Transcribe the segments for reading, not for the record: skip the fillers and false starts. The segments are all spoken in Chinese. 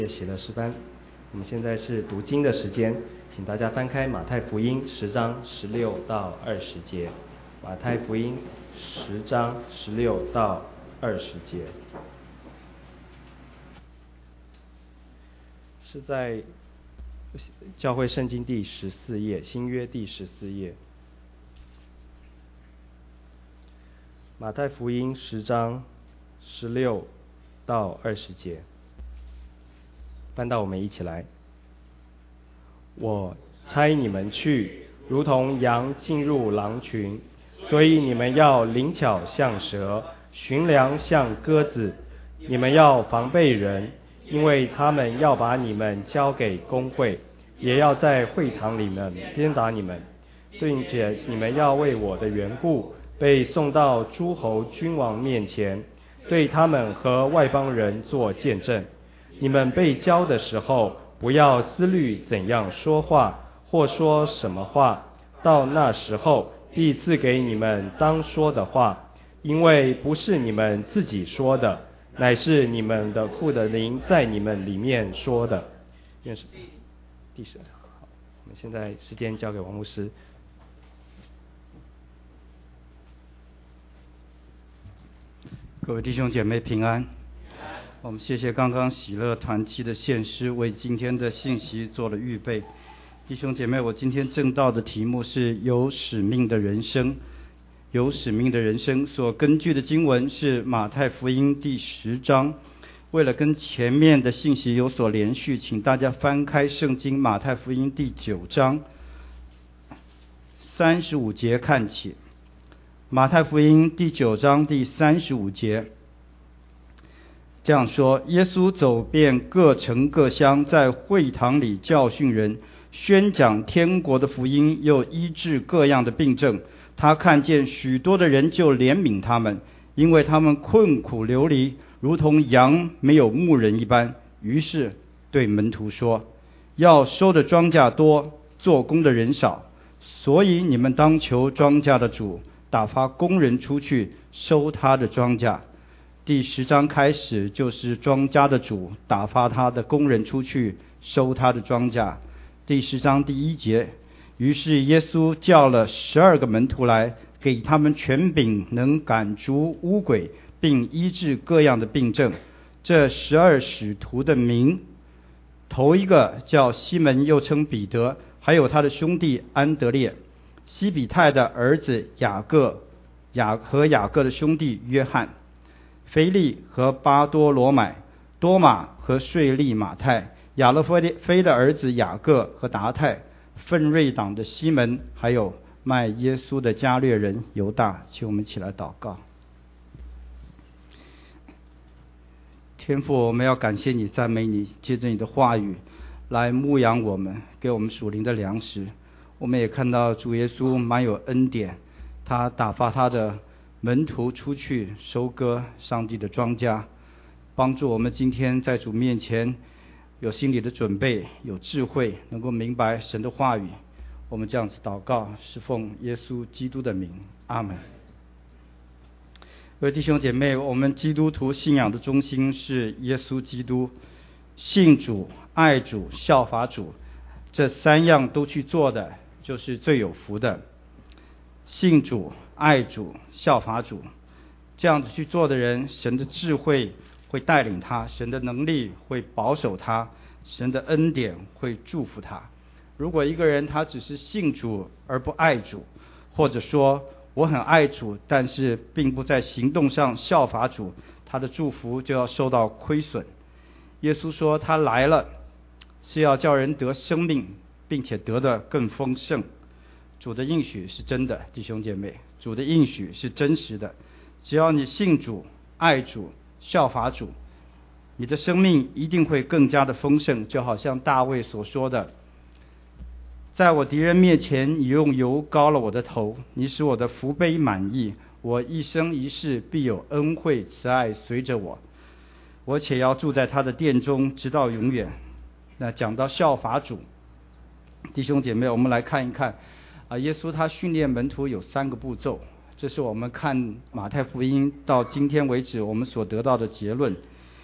喜乐诗班，我们现在是读经的时间，请大家翻开马太福音10章16到20节。马太福音10章16到20节，是在教会圣经第14页，新约第14页。马太福音10章16到20节。翻到我们一起来。我差你们去，如同羊进入狼群，所以你们要灵巧像蛇，驯良像鸽子。你们要防备人，因为他们要把你们交给公会，也要在会堂里面鞭打你们，并且你们要为我的缘故被送到诸侯君王面前，对他们和外邦人做见证。你们被教的时候，不要思虑怎样说话，或说什么话，到那时候必赐给你们当说的话，因为不是你们自己说的，乃是你们的父的灵在你们里面说的。愿是第10。好，我们现在时间交给王牧师。 各位弟兄姐妹平安。我们谢谢刚刚喜乐团契的献诗，为今天的信息做了预备。弟兄姐妹，我今天正道的题目是有使命的人生。有使命的人生所根据的经文是马太福音第10章。为了跟前面的信息有所连续，请大家翻开圣经马太福音第9章35节看起。马太福音第9章第35节这样说：耶稣走遍各城各乡，在会堂里教训人，宣讲天国的福音，又医治各样的病症。他看见许多的人，就怜悯他们，因为他们困苦流离，如同羊没有牧人一般。于是对门徒说：要收的庄稼多，做工的人少，所以你们当求庄稼的主打发工人出去收他的庄稼。第10章开始就是庄稼的主打发他的工人出去收他的庄稼。第10章第1节，于是耶稣叫了12个门徒来，给他们权柄，能赶逐污鬼，并医治各样的病症。这12使徒的名，头一个叫西门，又称彼得，还有他的兄弟安德烈，西比泰的儿子雅各，和雅各的兄弟约翰，腓利和巴多罗买，多马和税吏马太，亚勒腓的儿子雅各和达太，奋锐党的西门，还有卖耶稣的加略人犹大。请我们一起来祷告。天父，我们要感谢你，赞美你，借着你的话语来牧养我们，给我们属灵的粮食。我们也看到主耶稣满有恩典，他打发他的门徒出去收割上帝的庄稼，帮助我们今天在主面前有心理的准备，有智慧，能够明白神的话语。我们这样子祷告，是奉耶稣基督的名，阿们。各位弟兄姐妹，我们基督徒信仰的中心是耶稣基督，信主、爱主、效法主，这3样都去做的，就是最有福的。信主、爱主、效法主，这样子去做的人，神的智慧会带领他，神的能力会保守他，神的恩典会祝福他。如果一个人他只是信主而不爱主，或者说我很爱主，但是并不在行动上效法主，他的祝福就要受到亏损。耶稣说他来了是要叫人得生命，并且得得更丰盛。主的应许是真的，弟兄姐妹，主的应许是真实的。只要你信主、爱主、效法主，你的生命一定会更加的丰盛。就好像大卫所说的：在我敌人面前，你用油膏了我的头，你使我的福杯满溢，我一生一世必有恩惠慈爱随着我，我且要住在他的殿中，直到永远。那讲到效法主，弟兄姐妹，我们来看一看耶稣他训练门徒有3个步骤，这是我们看马太福音到今天为止我们所得到的结论。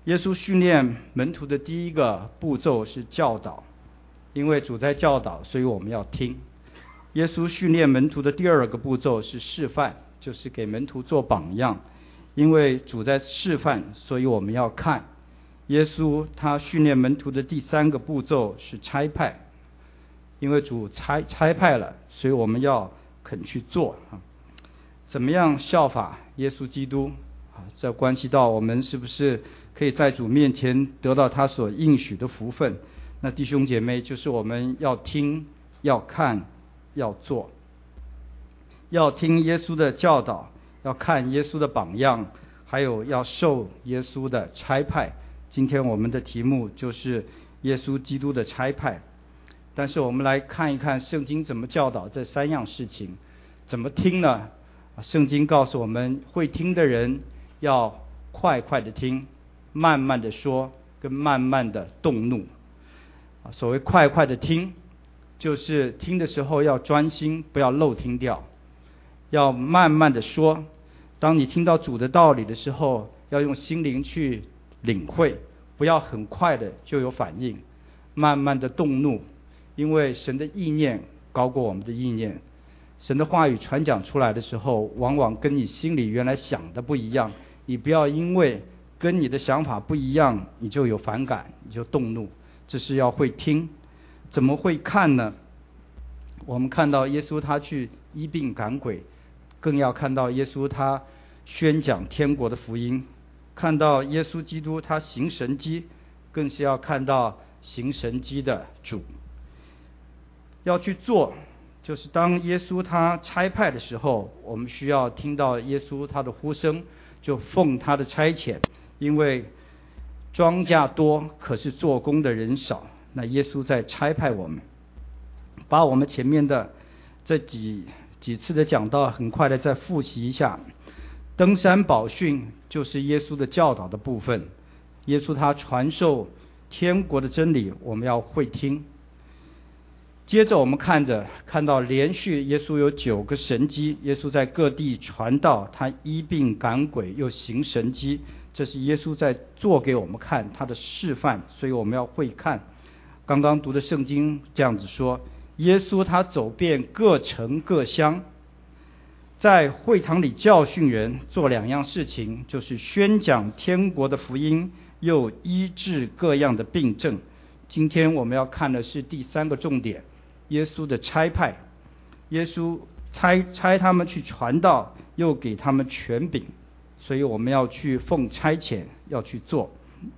耶稣训练门徒的第一个步骤是教导，因为主在教导，所以我们要听。耶稣训练门徒的第二个步骤是示范，就是给门徒做榜样，因为主在示范，所以我们要看。耶稣他训练门徒的第三个步骤是差派，因为主差派了，所以我们要肯去做。怎么样效法耶稣基督？这关系到我们是不是可以在主面前得到他所应许的福分。那弟兄姐妹，就是我们要听、要看、要做，要听耶稣的教导，要看耶稣的榜样，还有要受耶稣的差派。今天我们的题目就是耶稣基督的差派。但是我们来看一看圣经怎么教导这三样事情。怎么听呢？圣经告诉我们，会听的人要快快的听，慢慢的说，跟慢慢的动怒。所谓快快的听，就是听的时候要专心，不要漏听掉，要慢慢的说。当你听到主的道理的时候，要用心灵去领会，不要很快的就有反应，慢慢的动怒，因为神的意念高过我们的意念。神的话语传讲出来的时候，往往跟你心里原来想的不一样，你不要因为跟你的想法不一样，你就有反感，你就动怒。这是要会听。怎么会看呢？我们看到耶稣他去医病赶鬼，更要看到耶稣他宣讲天国的福音，看到耶稣基督他行神迹，更是要看到行神迹的主。要去做，就是当耶稣他差派的时候，我们需要听到耶稣他的呼声，就奉他的差遣。因为庄稼多，可是做工的人少，那耶稣在差派我们。把我们前面的这几次的讲道很快的再复习一下。登山宝训就是耶稣的教导的部分，耶稣他传授天国的真理，我们要会听。接着我们看到连续耶稣有9个神迹，耶稣在各地传道，他医病赶鬼又行神迹，这是耶稣在做给我们看他的示范，所以我们要会看。刚刚读的圣经这样子说，耶稣他走遍各城各乡，在会堂里教训人，做2样事情，就是宣讲天国的福音，又医治各样的病症。今天我们要看的是第3个重点，耶稣的差派。耶稣差他们去传道，又给他们权柄，所以我们要去奉差遣，要去做。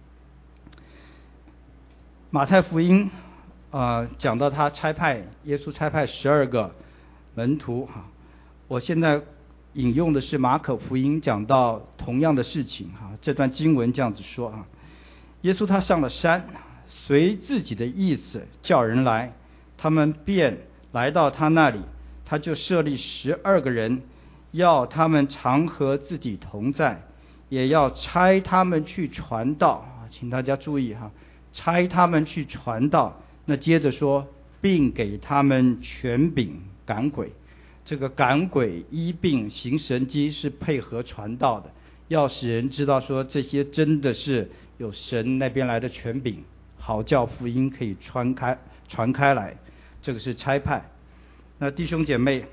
马太福音讲到他耶稣差派12个门徒。我现在引用的是马可福音讲到同样的事情。这段经文这样子说，耶稣他上了山，随自己的意思叫人来，他们便来到他那里，他就设立12个人，要他们常和自己同在，也要差他们去传道。请大家注意，差他们去传道。那接着说，并给他们权柄赶鬼。这个赶鬼、医病、行神迹是配合传道的，要使人知道说这些真的是有神那边来的权柄，好叫福音可以传开来。这个是差派。那弟兄姐妹，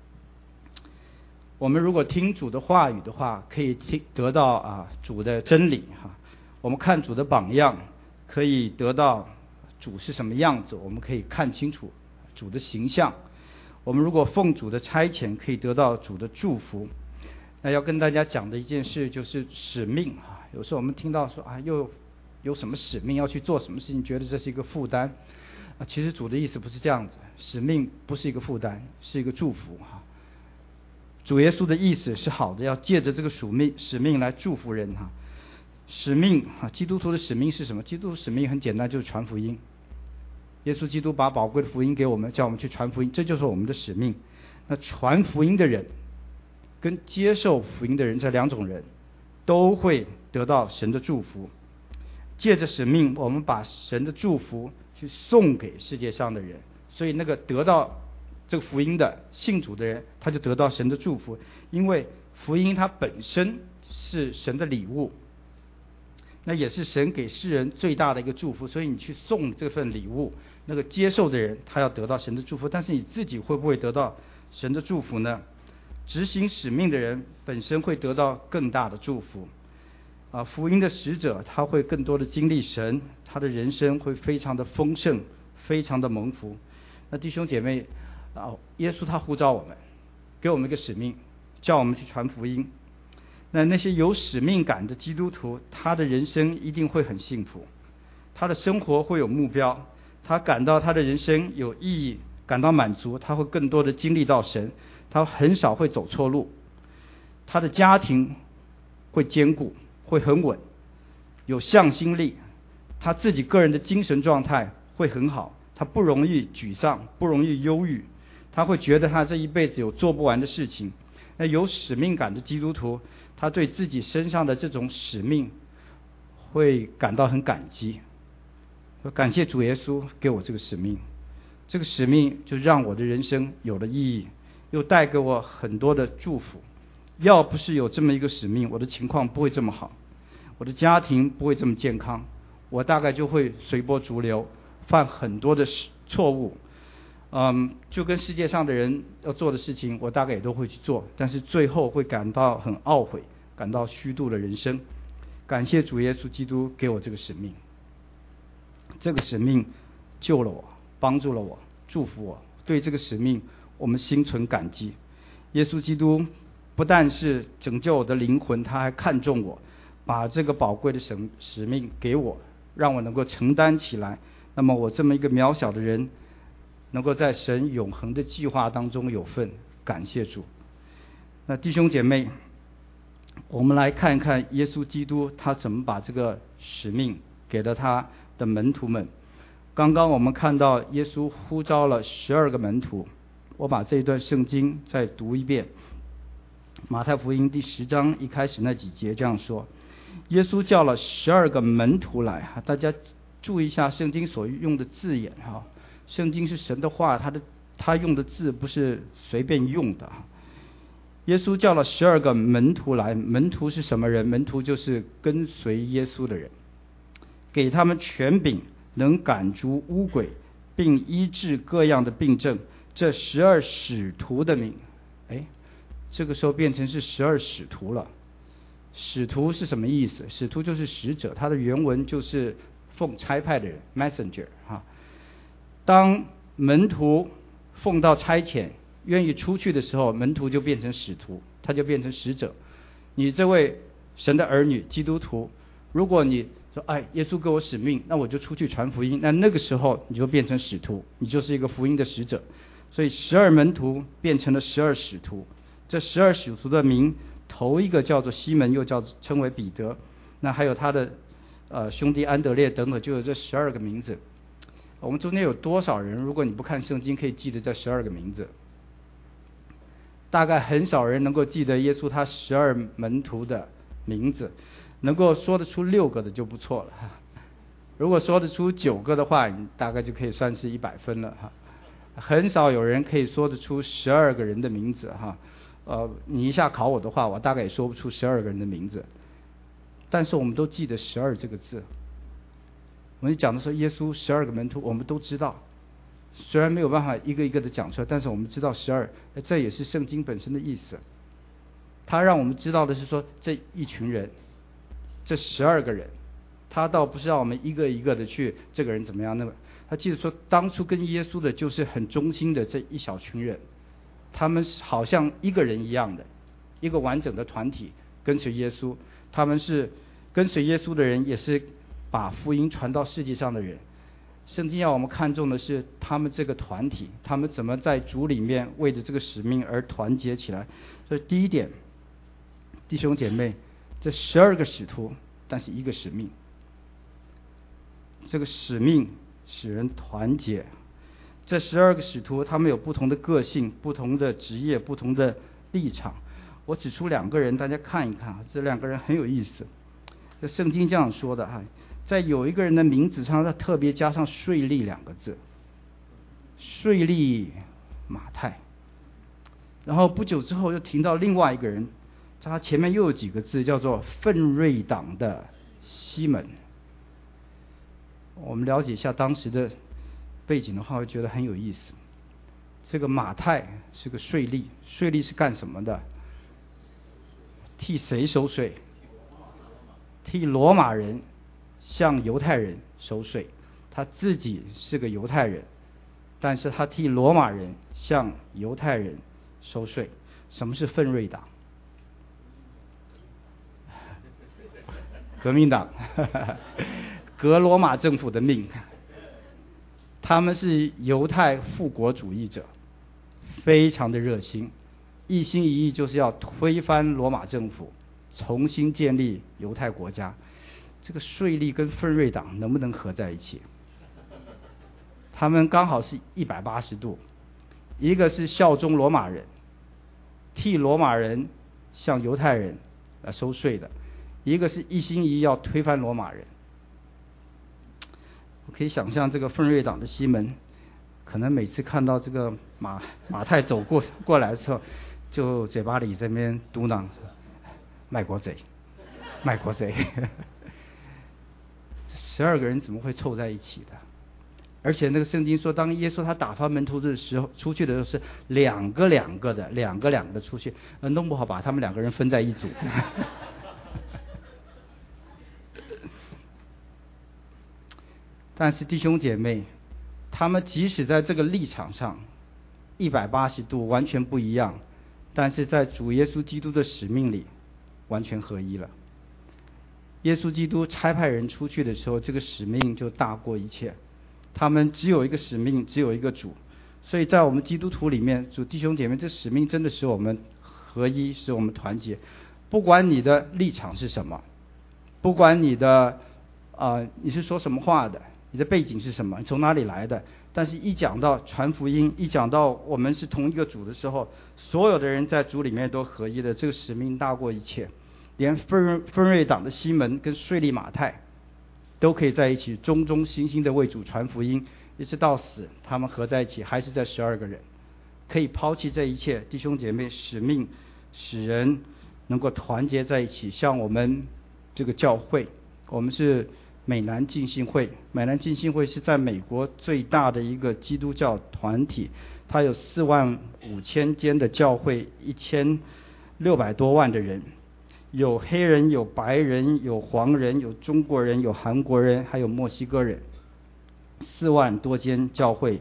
我们如果听主的话语的话，可以得到主的真理。我们看主的榜样，可以得到主是什么样子，我们可以看清楚主的形象。我们如果奉主的差遣，可以得到主的祝福。那要跟大家讲的一件事就是使命。有时候我们听到说又有什么使命要去做什么事情，觉得这是一个负担。其实主的意思不是这样子，使命不是一个负担，是一个祝福。主耶稣的意思是好的，要借着这个使命来祝福人。使命基督徒的使命是什么？基督徒使命很简单，就是传福音。耶稣基督把宝贵的福音给我们，叫我们去传福音，这就是我们的使命。那传福音的人跟接受福音的人，这2种人都会得到神的祝福。借着使命，我们把神的祝福去送给世界上的人，所以那个得到这个福音的信主的人，他就得到神的祝福。因为福音它本身是神的礼物， 那也是神给世人最大的一个祝福。所以你去送这份礼物，那个接受的人他要得到神的祝福，但是你自己会不会得到神的祝福呢？执行使命的人本身会得到更大的祝福福音的使者他会更多的经历神，他的人生会非常的丰盛，非常的蒙福。那弟兄姐妹耶稣他呼召我们，给我们一个使命，叫我们去传福音。那些有使命感的基督徒，他的人生一定会很幸福，他的生活会有目标，他感到他的人生有意义，感到满足，他会更多的经历到神，他很少会走错路，他的家庭会坚固，会很稳，有向心力，他自己个人的精神状态会很好，他不容易沮丧，不容易忧郁，他会觉得他这一辈子有做不完的事情。那有使命感的基督徒，他对自己身上的这种使命会感到很感激，感谢主耶稣给我这个使命，这个使命就让我的人生有了意义，又带给我很多的祝福。要不是有这么一个使命，我的情况不会这么好，我的家庭不会这么健康，我大概就会随波逐流，犯很多的错误。就跟世界上的人要做的事情，我大概也都会去做，但是最后会感到很懊悔，感到虚度了人生。感谢主耶稣基督给我这个使命，这个使命救了我，帮助了我，祝福我，对这个使命我们心存感激。耶稣基督不但是拯救我的灵魂，他还看重我，把这个宝贵的使命给我，让我能够承担起来。那么我这么一个渺小的人，能够在神永恒的计划当中有份，感谢主。那弟兄姐妹，我们来看一看耶稣基督他怎么把这个使命给了他的门徒们。刚刚我们看到耶稣呼召了12个门徒，我把这一段圣经再读一遍。马太福音第10章一开始那几节这样说：耶稣叫了12个门徒来。大家注意一下圣经所用的字眼圣经是神的话，他用的字不是随便用的。耶稣叫了12个门徒来，门徒是什么人？门徒就是跟随耶稣的人，给他们权柄，能赶逐污鬼，并医治各样的病症。这12使徒的名，这个时候变成是12使徒了。使徒是什么意思？使徒就是使者，它的原文就是奉差派的人 messenger 当门徒奉到差遣愿意出去的时候，门徒就变成使徒，他就变成使者。你这位神的儿女基督徒，如果你说耶稣给我使命，那我就出去传福音，那个时候你就变成使徒，你就是一个福音的使者。所以12门徒变成了12使徒。这12使徒的名，头一个叫做西门，又称为彼得，那还有他的兄弟安德烈等等，就有这12个名字。我们中间有多少人，如果你不看圣经可以记得这12个名字？大概很少人能够记得耶稣他12门徒的名字，能够说得出6个的就不错了。如果说得出9个的话，你大概就可以算是100分了。很少有人可以说得出12个人的名字。你一下考我的话，我大概也说不出12个人的名字。但是我们都记得12这个字。我们讲的说耶稣12个门徒，我们都知道，虽然没有办法一个一个的讲出来，但是我们知道12，这也是圣经本身的意思。他让我们知道的是说，这一群人，这12个人，他倒不是让我们一个一个的去这个人怎么样，那么他记得说，当初跟耶稣的就是很忠心的这一小群人，他们好像一个人一样的，一个完整的团体跟随耶稣。他们是跟随耶稣的人，也是把福音传到世界上的人。圣经要我们看重的是他们这个团体，他们怎么在主里面为着这个使命而团结起来。所以第一点，弟兄姐妹，这12个使徒，但是一个使命。这个使命使人团结。这12个使徒，他们有不同的个性，不同的职业，不同的立场。我指出2个人，大家看一看，这2个人很有意思。这圣经这样说的在有一个人的名字上，他特别加上税吏2个字，税吏马太。然后不久之后又提到另外一个人，他前面又有几个字，叫做奋锐党的西门。我们了解一下当时的背景的话，会觉得很有意思。这个马太是个税吏，税吏是干什么的？替谁收税？替罗马人向犹太人收税。他自己是个犹太人，但是他替罗马人向犹太人收税。什么是奋锐党？革命党，革罗马政府的命。他们是犹太复国主义者，非常的热心，一心一意就是要推翻罗马政府，重新建立犹太国家。这个税吏跟奋锐党能不能合在一起？他们刚好是180度，一个是效忠罗马人，替罗马人向犹太人来收税的，一个是一心一意要推翻罗马人。我可以想象这个奋锐党的西门，可能每次看到这个马太走过来的时候，就嘴巴里在那边嘟囔：“卖国贼，卖国贼。”这12个人怎么会凑在一起的？而且那个圣经说，当耶稣他打发门徒的时候，出去的时候是两个的出去，弄不好把他们2个人分在一组。但是弟兄姐妹，他们即使在这个立场上180度完全不一样，但是在主耶稣基督的使命里完全合一了。耶稣基督差派人出去的时候，这个使命就大过一切。他们只有一个使命，只有一个主，所以在我们基督徒里面，主弟兄姐妹，这使命真的使我们合一，使我们团结。不管你的立场是什么，不管你的你是说什么话的，你的背景是什么，你从哪里来的，但是一讲到传福音，一讲到我们是同一个主的时候，所有的人在主里面都合一的，这个使命大过一切。连奋锐党的西门跟税吏马太都可以在一起忠忠心心的为主传福音，一直到死，他们合在一起还是在12个人，可以抛弃这一切。弟兄姐妹，使命使人能够团结在一起。像我们这个教会，我们是美南浸信会，美南浸信会是在美国最大的一个基督教团体，它有45000间的教会，1600多万的人，有黑人，有白人，有黄人，有中国人，有韩国人，还有墨西哥人，4万多间教会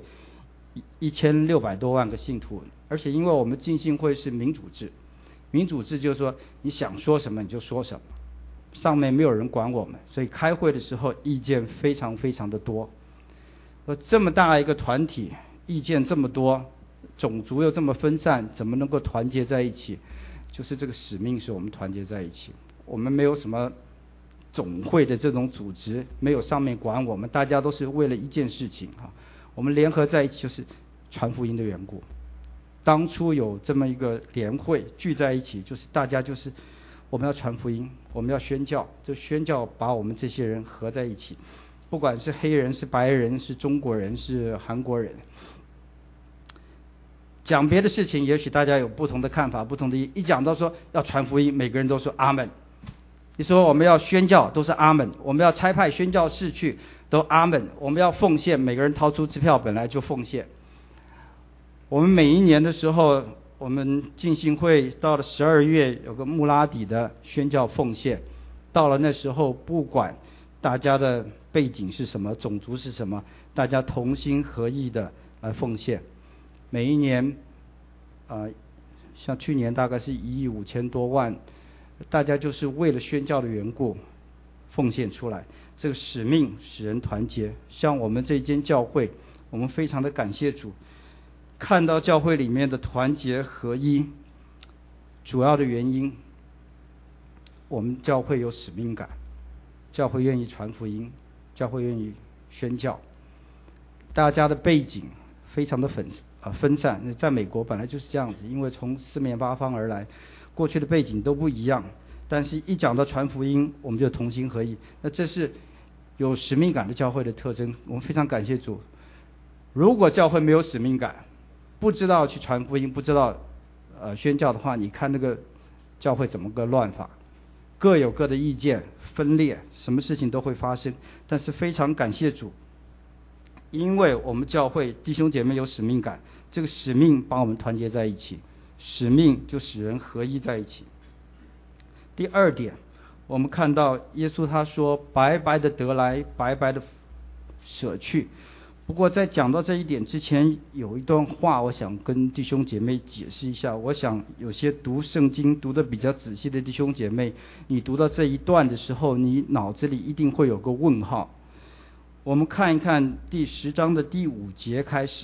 ，1600多万个信徒。而且因为我们浸信会是民主制，民主制就是说你想说什么你就说什么，上面没有人管我们，所以开会的时候意见非常非常的多。这么大一个团体，意见这么多，种族又这么分散，怎么能够团结在一起？就是这个使命使我们团结在一起。我们没有什么总会的这种组织，没有上面管我们，大家都是为了一件事情我们联合在一起就是传福音的缘故。当初有这么一个联会聚在一起，就是大家就是我们要传福音，我们要宣教，就宣教把我们这些人合在一起，不管是黑人是白人是中国人是韩国人。讲别的事情也许大家有不同的看法，不同的一讲到说要传福音，每个人都说阿们。你说我们要宣教都是阿们，我们要差派宣教士去都阿们，我们要奉献，每个人掏出支票本来就奉献。我们每一年的时候，我们浸信会到了12月有个穆拉底的宣教奉献，到了那时候不管大家的背景是什么，种族是什么，大家同心合意的来奉献。每一年像去年大概是1亿5千多万，大家就是为了宣教的缘故奉献出来。这个使命使人团结。像我们这间教会，我们非常的感谢主，看到教会里面的团结合一，主要的原因，我们教会有使命感，教会愿意传福音，教会愿意宣教。大家的背景非常的分散，在美国本来就是这样子，因为从四面八方而来，过去的背景都不一样，但是一讲到传福音，我们就同心合意。那这是有使命感的教会的特征，我们非常感谢主。如果教会没有使命感，不知道去传福音，不知道宣教的话，你看那个教会怎么个乱法，各有各的意见， 分裂，什么事情都会发生。但是非常感谢主，因为我们教会弟兄姐妹有使命感，这个使命把我们团结在一起，使命就使人合一在一起。第二点，我们看到耶稣他说白白的得来，白白的舍去。不过在讲到这一点之前，有一段话我想跟弟兄姐妹解释一下。我想有些读圣经读得比较仔细的弟兄姐妹，你读到这一段的时候，你脑子里一定会有个问号。我们看一看第10章的第5节开始，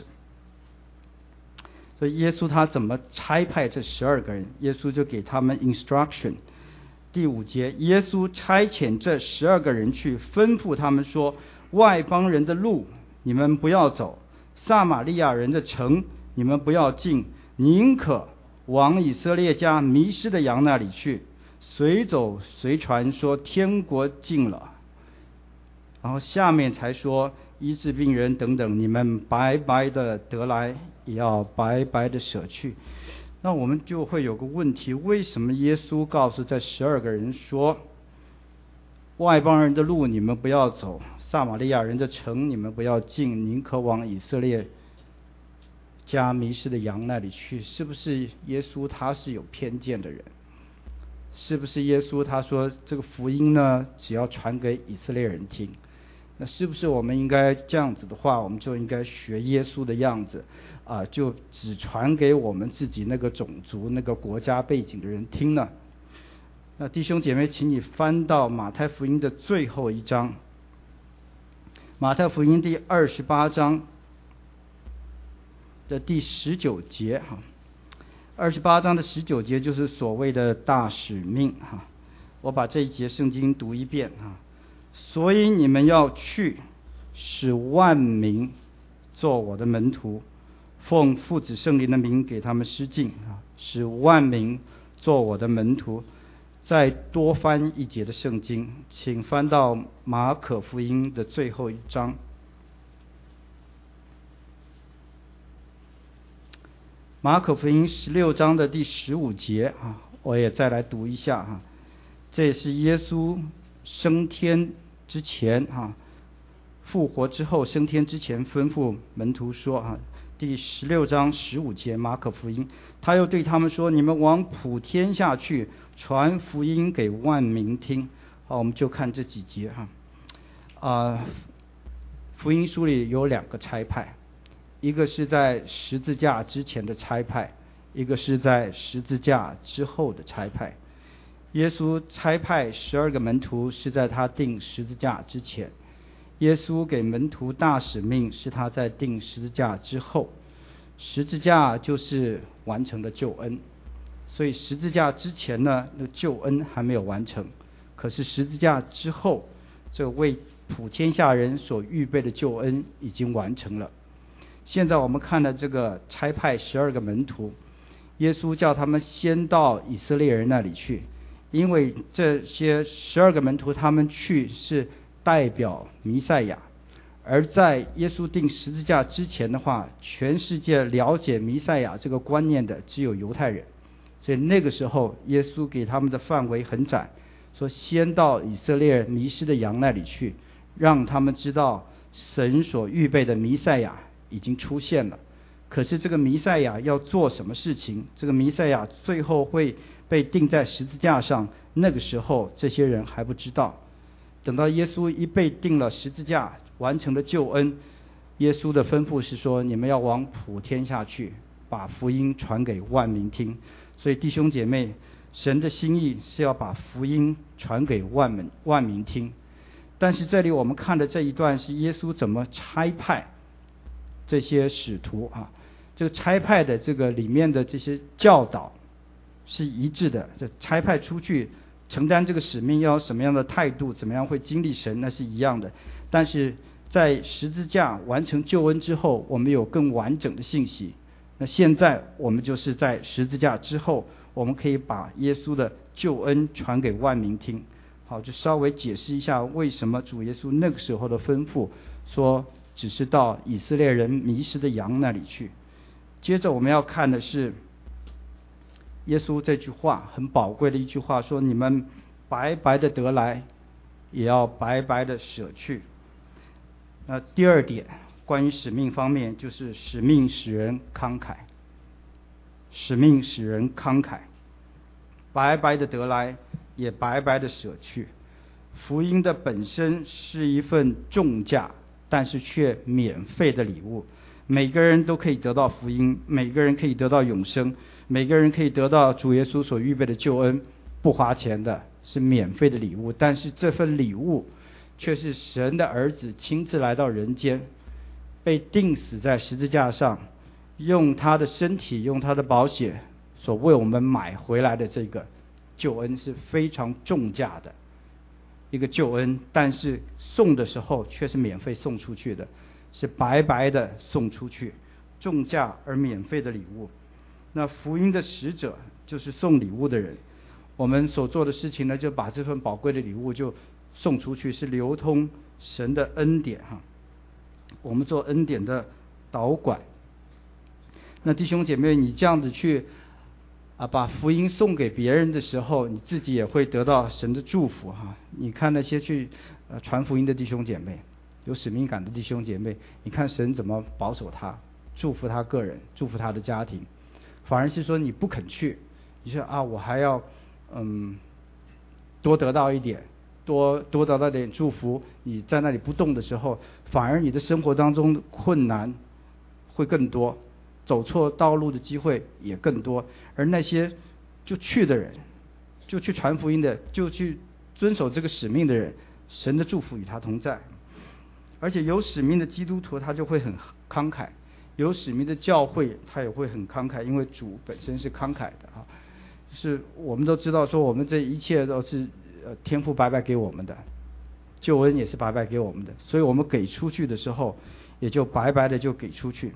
所以耶稣他怎么差派这12个人，耶稣就给他们 instruction。第5节，耶稣差遣这12个人去，吩咐他们说，外邦人的路你们不要走，撒玛利亚人的城你们不要进，宁可往以色列家迷失的羊那里去，随走随传说天国近了。然后下面才说医治病人等等，你们白白的得来，也要白白的舍去。那我们就会有个问题，为什么耶稣告诉这12个人说，外邦人的路你们不要走，撒玛利亚人的城你们不要进，宁可往以色列家迷失的羊那里去？是不是耶稣他是有偏见的人？是不是耶稣他说这个福音呢，只要传给以色列人听？那是不是我们应该这样子的话，我们就应该学耶稣的样子就只传给我们自己那个种族那个国家背景的人听呢？那弟兄姐妹，请你翻到马太福音的最后一章，马太福音第28章的第19节28章的19节就是所谓的大使命我把这一节圣经读一遍所以你们要去，使万民做我的门徒，奉父子圣灵的名给他们施浸使万民做我的门徒。再多翻一节的圣经，请翻到马可福音的最后一章，马可福音16章的第15节我也再来读一下这也是耶稣升天之前复活之后升天之前吩咐门徒说第16章15节马可福音，他又对他们说，你们往普天下去，传福音给万民听。好，我们就看这几节福音书里有2个差派，一个是在十字架之前的差派，一个是在十字架之后的差派。耶稣差派12个门徒是在他钉十字架之前，耶稣给门徒大使命是他在钉十字架之后。十字架就是完成了救恩，所以十字架之前呢，那救恩还没有完成，可是十字架之后，这为普天下人所预备的救恩已经完成了。现在我们看了这个差派12个门徒，耶稣叫他们先到以色列人那里去，因为这些12个门徒他们去是代表弥赛亚，而在耶稣钉十字架之前的话，全世界了解弥赛亚这个观念的只有犹太人，所以那个时候耶稣给他们的范围很窄，说先到以色列迷失的羊那里去，让他们知道神所预备的弥赛亚已经出现了。可是这个弥赛亚要做什么事情，这个弥赛亚最后会被钉在十字架上，那个时候这些人还不知道。等到耶稣一被钉了十字架，完成了救恩，耶稣的吩咐是说，你们要往普天下去，把福音传给万民听。所以弟兄姐妹，神的心意是要把福音传给万民听。但是这里我们看的这一段是耶稣怎么差派这些使徒这个差派的这个里面的这些教导是一致的，这差派出去承担这个使命要有什么样的态度，怎么样会经历神，那是一样的。但是在十字架完成救恩之后，我们有更完整的信息。那现在我们就是在十字架之后，我们可以把耶稣的救恩传给万民听。好，就稍微解释一下为什么主耶稣那个时候的吩咐说只是到以色列人迷失的羊那里去。接着我们要看的是耶稣这句话很宝贵的一句话，说你们白白的得来， 也要白白的舍去。那第二点，关于使命方面，就是使命使人慷慨，使命使人慷慨，白白的得来，也白白的舍去。福音的本身是一份重价，但是却免费的礼物。每个人都可以得到福音，每个人可以得到永生，每个人可以得到主耶稣所预备的救恩，不花钱的，是免费的礼物。但是这份礼物却是神的儿子亲自来到人间，被钉死在十字架上，用他的身体，用他的宝血所为我们买回来的这个救恩，是非常重价的一个救恩，但是送的时候却是免费送出去的，是白白的送出去，重价而免费的礼物。那福音的使者就是送礼物的人，我们所做的事情呢，就把这份宝贵的礼物就送出去，是流通神的恩典哈。我们做恩典的导管。那弟兄姐妹，你这样子去把福音送给别人的时候，你自己也会得到神的祝福哈。你看那些去传福音的弟兄姐妹，有使命感的弟兄姐妹，你看神怎么保守他，祝福他个人，祝福他的家庭。反而是说你不肯去，你说我还要多得到一点，多得到点祝福，你在那里不动的时候，反而你的生活当中困难会更多，走错道路的机会也更多。而那些就去的人，就去传福音的，就去遵守这个使命的人，神的祝福与他同在。而且有使命的基督徒他就会很慷慨，有使命的教会他也会很慷慨，因为主本身是慷慨的啊。是我们都知道说，我们这一切都是天父白白给我们的，救恩也是白白给我们的，所以我们给出去的时候，也就白白的就给出去。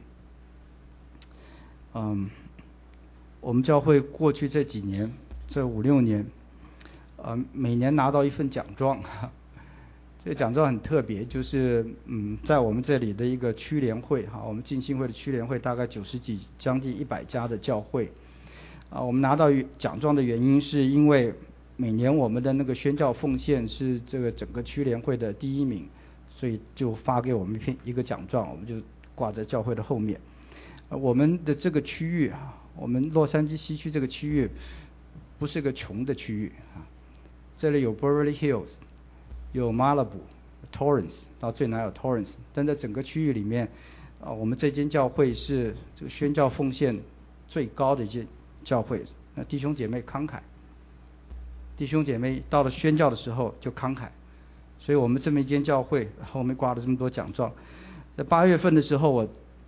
我们教会过去这几年，这5-6年，每年拿到一份奖状，这个奖状很特别，就是在我们这里的一个区联会哈，我们浸信会的区联会大概90几，将近100家的教会，我们拿到奖状的原因是因为每年我们的那个宣教奉献是这个整个区联会的第1名，所以就发给我们一个奖状，我们就挂在教会的后面。我们的这个区域啊，我们洛杉矶西区这个区域不是个穷的区域啊，这里有 Beverly Hills， 有 Malibu、Torrance， 到最南有 Torrance， 但在整个区域里面我们这间教会是这个宣教奉献最高的一间教会。那弟兄姐妹慷慨，弟兄姐妹到了宣教的时候就慷慨，所以我们这么一间教会后面挂了这么多奖状。在8月份的时候，我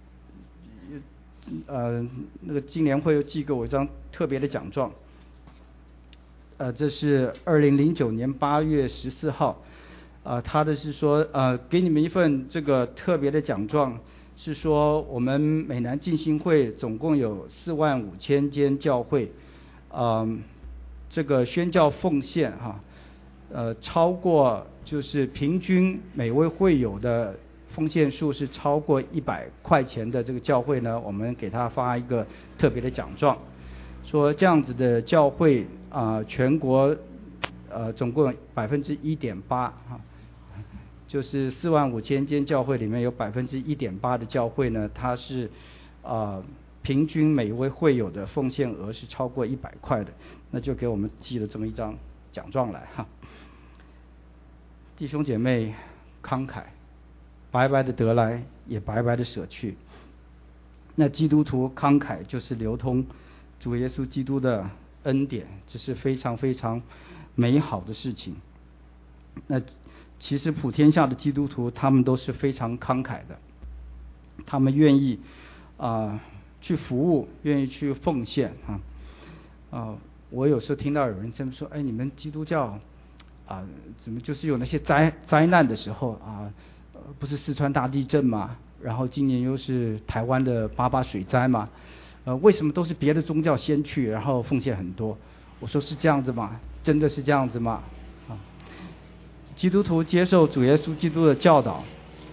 那个金联会又寄给我一张特别的奖状，这是2009年8月14号，他的是说给你们一份这个特别的奖状，是说我们美南浸信会总共有45000间教会，这个宣教奉献超过就是平均每位会友的奉献数是超过100块钱的这个教会呢，我们给他发一个特别的奖状，说这样子的教会全国总共1.8%，就是45000间教会里面有1.8%的教会呢，它是平均每一位会友的奉献额是超过100块的，那就给我们寄了这么一张奖状来哈。弟兄姐妹慷慨，白白的得来，也白白的舍去。那基督徒慷慨就是流通主耶稣基督的恩典，这是非常非常美好的事情。那其实普天下的基督徒他们都是非常慷慨的，他们愿意去服务，愿意去奉献我有时候听到有人这么说，你们基督教怎么就是有那些灾难的时候不是四川大地震嘛，然后今年又是台湾的88水灾嘛，为什么都是别的宗教先去，然后奉献很多？我说是这样子吗？真的是这样子吗？基督徒接受主耶稣基督的教导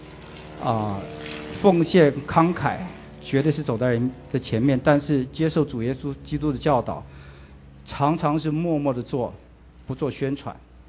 奉献慷慨绝对是走在人的前面，但是接受主耶稣基督的教导常常是默默的做，不做宣传，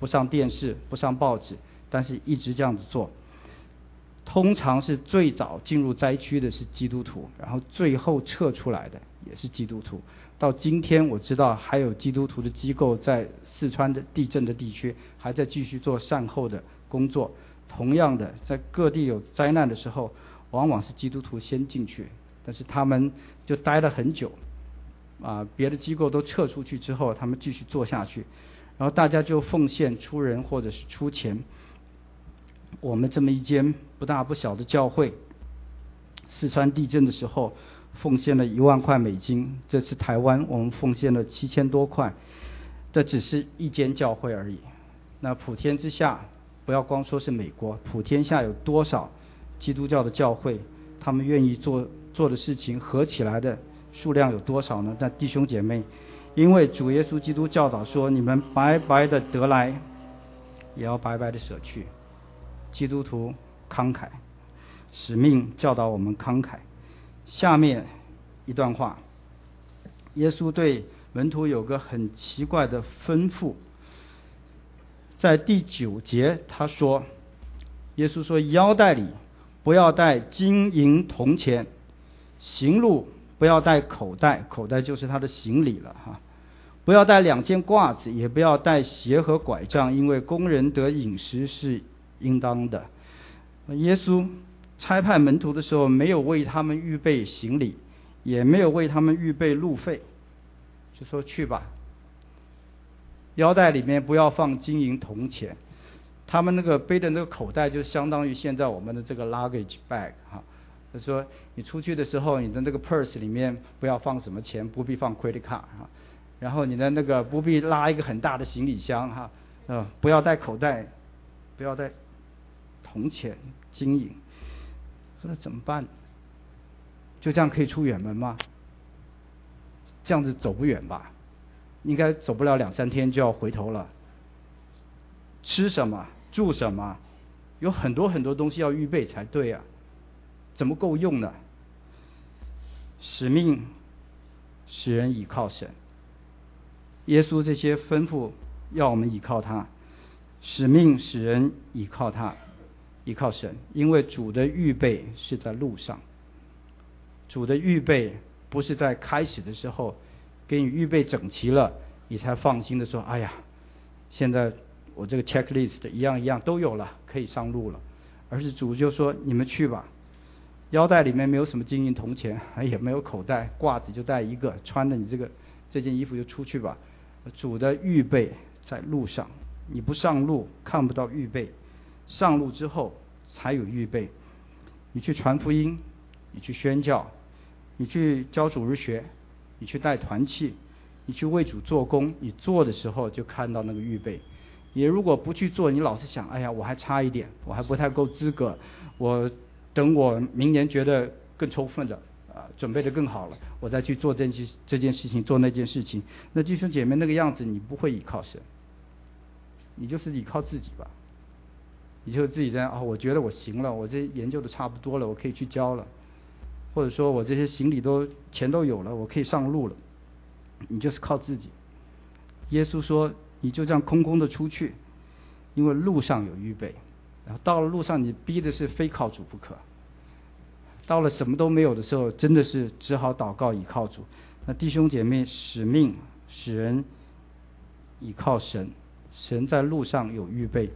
不上电视，不上报纸，但是一直这样子做。通常是最早进入灾区的是基督徒，然后最后撤出来的也是基督徒。到今天我知道还有基督徒的机构在四川的地震的地区还在继续做善后的工作。同样的，在各地有灾难的时候，往往是基督徒先进去，但是他们就待了很久，别的机构都撤出去之后，他们继续做下去，然后大家就奉献出人或者是出钱。我们这么一间不大不小的教会，四川地震的时候奉献了1万块美金，这次台湾我们奉献了7000多块，这只是一间教会而已。那普天之下，不要光说是美国，普天下有多少基督教的教会，他们愿意做的事情合起来的数量有多少呢？那弟兄姐妹，因为主耶稣基督教导说，你们白白的得来，也要白白的舍去。基督徒慷慨，使命教导我们慷慨。下面一段话，耶稣对门徒有个很奇怪的吩咐，在第9节他说，耶稣说，腰带里不要带金银铜钱，行路不要带口袋，口袋就是他的行李了哈。不要带2件褂子，也不要带鞋和拐杖，因为工人得饮食是应当的。耶稣差派门徒的时候，没有为他们预备行李，也没有为他们预备路费，就说去吧。腰带里面不要放金银铜钱，他们那个背的那个口袋就相当于现在我们的这个 luggage bag 哈。就说你出去的时候，你的那个 purse 里面不要放什么钱，不必放 credit card 哈。然后你的那个不必拉一个很大的行李箱哈，不要带口袋，不要带铜钱金银。说那怎么办？就这样可以出远门吗？这样子走不远吧，应该走不了2-3天就要回头了。吃什么住什么，有很多很多东西要预备才对啊，怎么够用呢？使命使人倚靠神，耶稣这些吩咐要我们倚靠他，使命使人倚靠他，倚靠神，因为主的预备是在路上。主的预备不是在开始的时候给你预备整齐了，你才放心的说，哎呀，现在我这个 checklist 一样一样都有了，可以上路了。而是主就说，你们去吧，腰带里面没有什么金银铜钱，也没有口袋，褂子就带一个，穿着你这件衣服就出去吧。主的预备在路上，你不上路看不到预备，上路之后才有预备。你去传福音，你去宣教，你去教主日学，你去带团契，你去为主做工，你做的时候就看到那个预备。你如果不去做，你老是想，哎呀，我还差一点，我还不太够资格，我等我明年觉得更充分的准备的更好了，我再去做这件事情，做那件事情。那弟兄姐妹，那个样子你不会依靠神，你就是依靠自己吧。你就自己在我觉得我行了，我这研究的差不多了，我可以去教了，或者说我这些行李钱都有了，我可以上路了。你就是靠自己。耶稣说，你就这样空空的出去，因为路上有预备。然后到了路上，你逼的是非靠主不可。到了什么都没有的时候，真的是只好祷告倚靠主。那弟兄姐妹，使命使人倚靠神，神在路上有预备。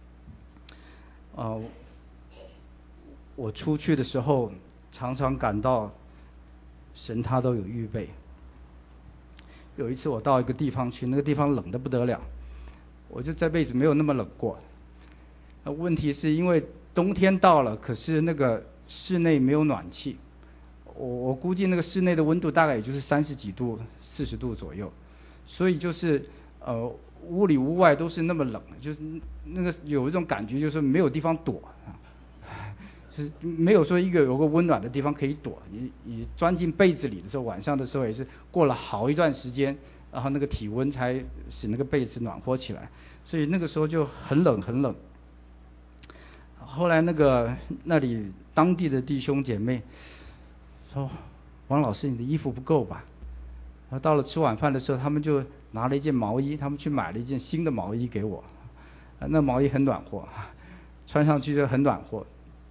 我出去的时候常常感到神他都有预备。有一次我到一个地方去，那个地方冷得不得了，我就这辈子没有那么冷过。问题是因为冬天到了，可是那个室内没有暖气，我估计那个室内的温度大概也就是30几度、40度左右，所以就是屋里屋外都是那么冷，就是那个有一种感觉，就是没有地方躲就是没有说有个温暖的地方可以躲。你钻进被子里的时候，晚上的时候也是过了好一段时间，然后那个体温才使那个被子暖和起来，所以那个时候就很冷很冷。后来那里当地的弟兄姐妹说，王老师你的衣服不够吧？然后到了吃晚饭的时候，他们就拿了一件毛衣，他们去买了一件新的毛衣给我。 那毛衣很暖和，穿上去就很暖和。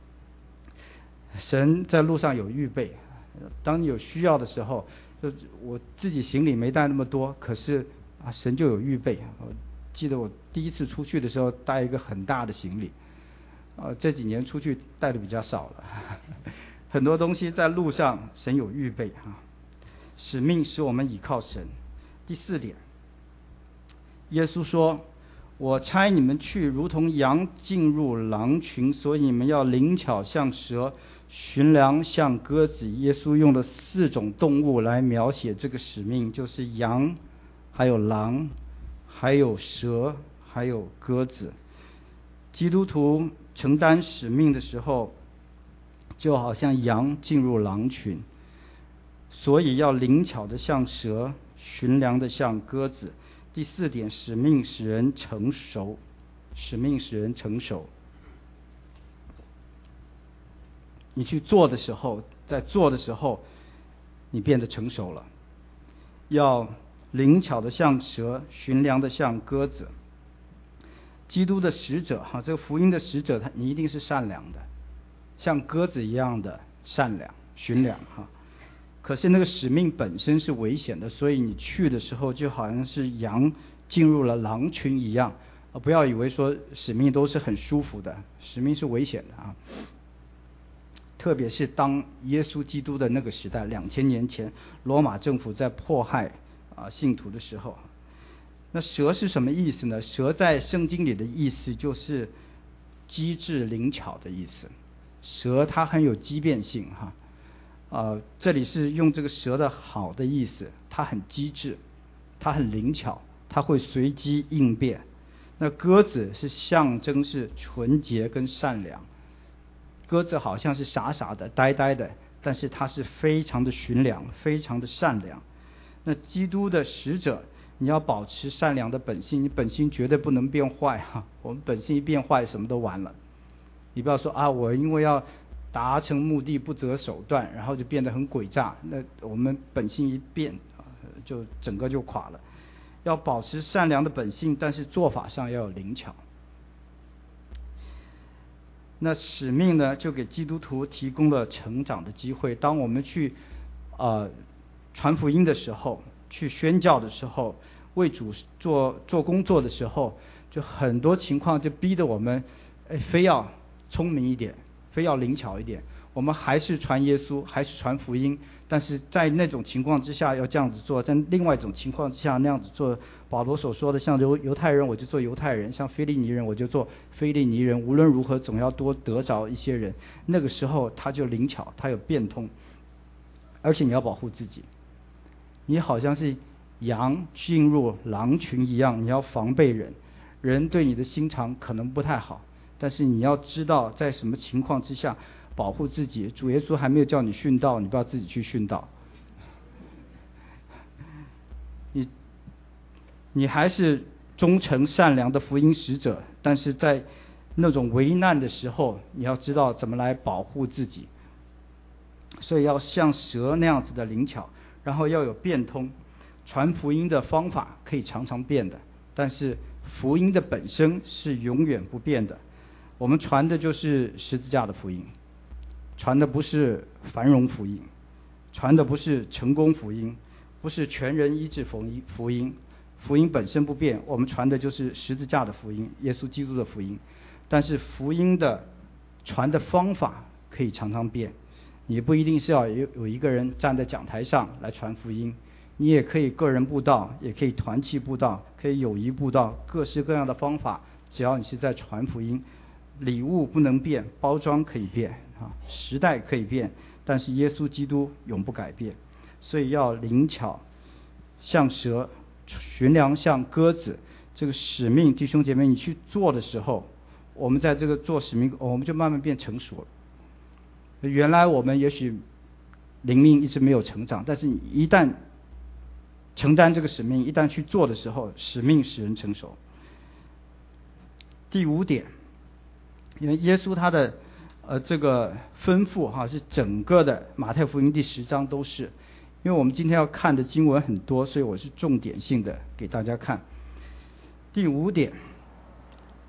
神在路上有预备，当你有需要的时候，就我自己行李没带那么多，可是神就有预备。我记得我第一次出去的时候带一个很大的行李，这几年出去带的比较少了。很多东西在路上神有预备使命使我们倚靠神。第4点，耶稣说，我差你们去如同羊进入狼群，所以你们要灵巧像蛇，驯良像鸽子。耶稣用了4种动物来描写这个使命，就是羊，还有狼，还有蛇，还有鸽子。基督徒承担使命的时候，就好像羊进入狼群，所以要灵巧的像蛇，驯良的像鸽子。第4点，使命使人成熟。使命使人成熟。你去做的时候，在做的时候，你变得成熟了。要灵巧的像蛇，驯良的像鸽子。基督的使者这个福音的使者，你一定是善良的，像鸽子一样的善良、驯良可是那个使命本身是危险的，所以你去的时候就好像是羊进入了狼群一样。不要以为说使命都是很舒服的，使命是危险的特别是当耶稣基督的那个时代，2000年前罗马政府在迫害信徒的时候。那蛇是什么意思呢？蛇在圣经里的意思就是机智灵巧的意思。蛇它很有机变性这里是用这个蛇的好的意思，它很机智，它很灵巧，它会随机应变。那鸽子是象征是纯洁跟善良，鸽子好像是傻傻的呆呆的，但是它是非常的驯良，非常的善良。那基督的使者，你要保持善良的本性，你本性绝对不能变坏我们本性一变坏，什么都完了。你不要说我因为要达成目的不择手段，然后就变得很诡诈，那我们本性一变就整个就垮了。要保持善良的本性，但是做法上要有灵巧。那使命呢，就给基督徒提供了成长的机会。当我们去传福音的时候，去宣教的时候，为主做工作的时候，就很多情况就逼得我们非要聪明一点，非要灵巧一点。我们还是传耶稣，还是传福音，但是在那种情况之下要这样子做，在另外一种情况之下那样子做。保罗所说的，像犹太人我就做犹太人，像非利尼人我就做非利尼人，无论如何总要多得着一些人。那个时候他就灵巧，他有变通。而且你要保护自己，你好像是羊进入狼群一样，你要防备人。人对你的心肠可能不太好，但是你要知道在什么情况之下保护自己。主耶稣还没有叫你殉道，你不要自己去殉道。你还是忠诚善良的福音使者，但是在那种危难的时候，你要知道怎么来保护自己。所以要像蛇那样子的灵巧，然后要有变通。传福音的方法可以常常变的，但是福音的本身是永远不变的。我们传的就是十字架的福音，传的不是繁荣福音，传的不是成功福音，不是全人医治福音。福音本身不变，我们传的就是十字架的福音，耶稣基督的福音。但是福音的传的方法可以常常变。你不一定是要有一个人站在讲台上来传福音，你也可以个人布道，也可以团契布道，可以友谊布道，各式各样的方法，只要你是在传福音。礼物不能变，包装可以变时代可以变，但是耶稣基督永不改变。所以要灵巧像蛇，驯良像鸽子。这个使命，弟兄姐妹，你去做的时候，我们在这个做使命，我们就慢慢变成熟了。原来我们也许灵命一直没有成长，但是你一旦承担这个使命，一旦去做的时候，使命使人成熟。第5点，因为耶稣他的这个吩咐是整个的马太福音第10章都是。因为我们今天要看的经文很多，所以我是重点性的给大家看。第5点，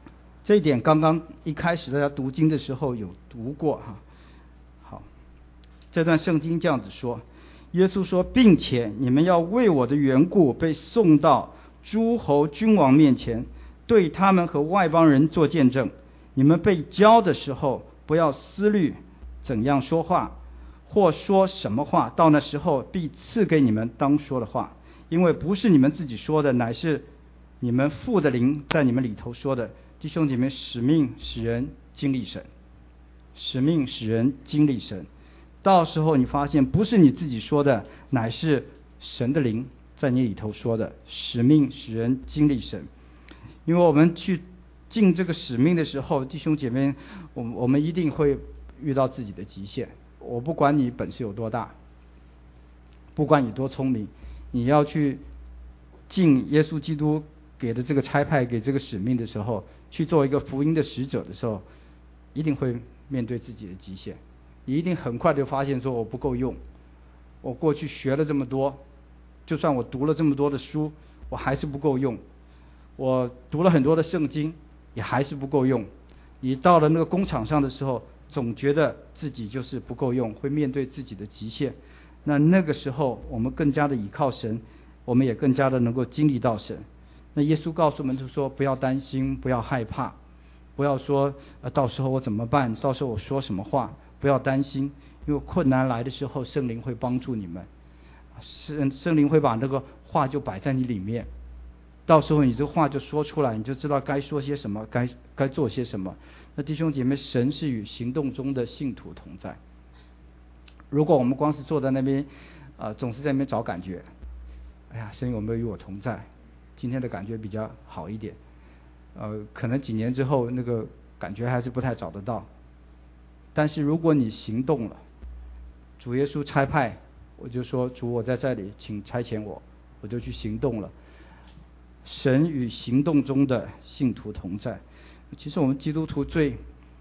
这一点刚刚一开始大家读经的时候有读过哈。好，这段圣经这样子说，耶稣说，并且你们要为我的缘故被送到诸侯君王面前，对他们和外邦人做见证。你们被教的时候，不要思虑怎样说话，或说什么话，到那时候必赐给你们当说的话，因为不是你们自己说的，乃是你们父的灵在你们里头说的。弟兄姐妹，使命使人经历神，使命使人经历神。到时候你发现不是你自己说的，乃是神的灵在你里头说的。使命使人经历神。因为我们去尽这个使命的时候，弟兄姐妹，我们一定会遇到自己的极限。我不管你本事有多大，不管你多聪明，你要去尽耶稣基督给的这个差派，给这个使命的时候，去做一个福音的使者的时候，一定会面对自己的极限。你一定很快就发现说，我不够用，我过去学了这么多，就算我读了这么多的书，我还是不够用，我读了很多的圣经，也还是不够用。你到了那个工场上的时候，总觉得自己就是不够用，会面对自己的极限。那个时候我们更加的倚靠神，我们也更加的能够经历到神。那耶稣告诉我们就说，不要担心，不要害怕，不要说到时候我怎么办，到时候我说什么话，不要担心，因为困难来的时候，圣灵会帮助你们，圣灵会把那个话就摆在你里面，到时候你这话就说出来，你就知道该说些什么，该做些什么。那弟兄姐妹，神是与行动中的信徒同在。如果我们光是坐在那边总是在那边找感觉，哎呀，神有没有与我同在，今天的感觉比较好一点，可能几年之后那个感觉还是不太找得到。但是如果你行动了，主耶稣差派，我就说，主，我在这里，请差遣我，我就去行动了。神与行动中的信徒同在。其实我们基督徒最